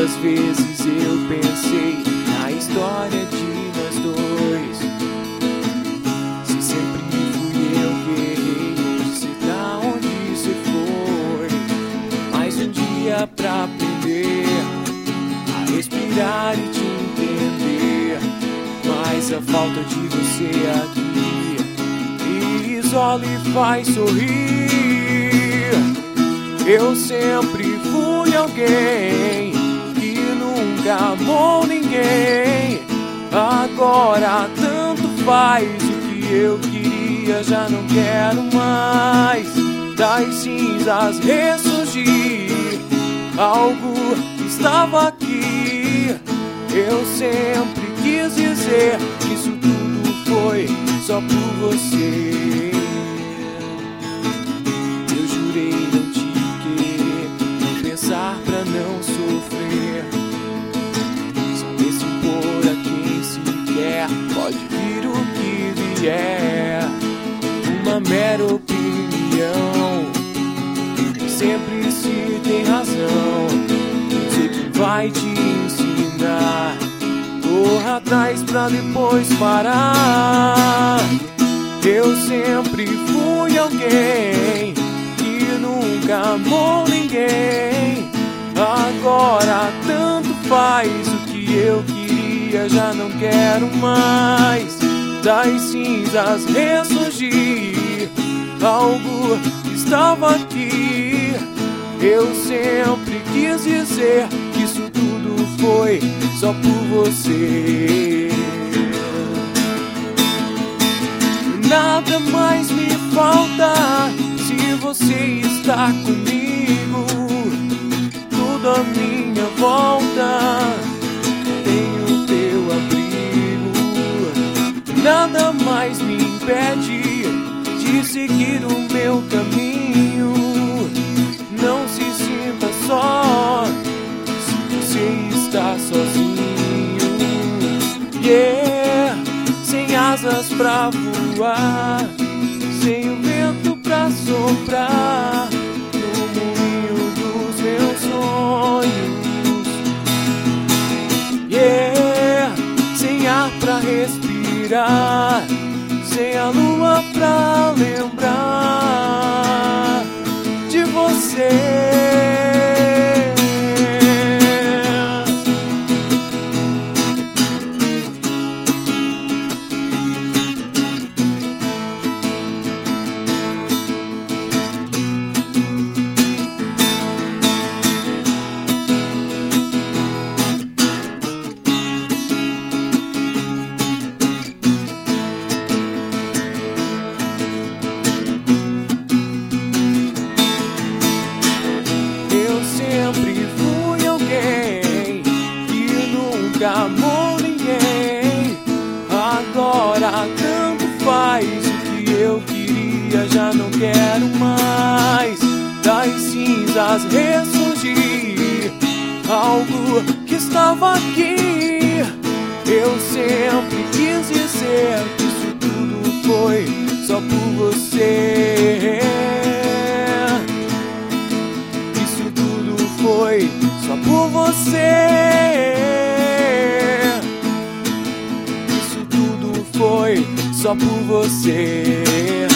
Quantas vezes eu pensei na história de nós dois, se sempre fui eu que errei, hoje cê tá onde cê foi. Mais um dia pra aprender a respirar e te entender, mas a falta de você aqui me isola e faz sorrir. Eu sempre fui alguém que nunca amou ninguém. Agora tanto faz, o que eu queria já não quero mais. Das cinzas ressurgir algo que estava aqui. Eu sempre quis dizer que isso tudo foi só por você. Eu jurei não te querer, não pensar pra não sofrer, saber se impor a quem se quer, pode vir o que vier. Uma mera opinião, sempre se tem razão. Sei que vai te ensinar, corra atrás pra depois parar. Eu sempre fui alguém que nunca amou ninguém. Agora tanto faz, o que eu queria já não quero mais. Das cinzas ressurgir algo que estava aqui. Eu sempre quis dizer que isso tudo foi só por você. Nada mais me falta se você está comigo. Tudo à minha volta tem o teu abrigo. Nada mais me impede de seguir o meu caminho. Não se sinta só se você está sozinho. Yeah, sem asas pra voar, sem o vento pra soprar no moinho dos meus sonhos. Yeah, sem ar pra respirar, sem a lua pra lembrar de você. Nunca amou ninguém. Agora tanto faz, o que eu queria já não quero mais. Das cinzas ressurgir algo que estava aqui. Eu sempre quis dizer que isso tudo foi só por você. Isso tudo foi só por você. Foi só por você.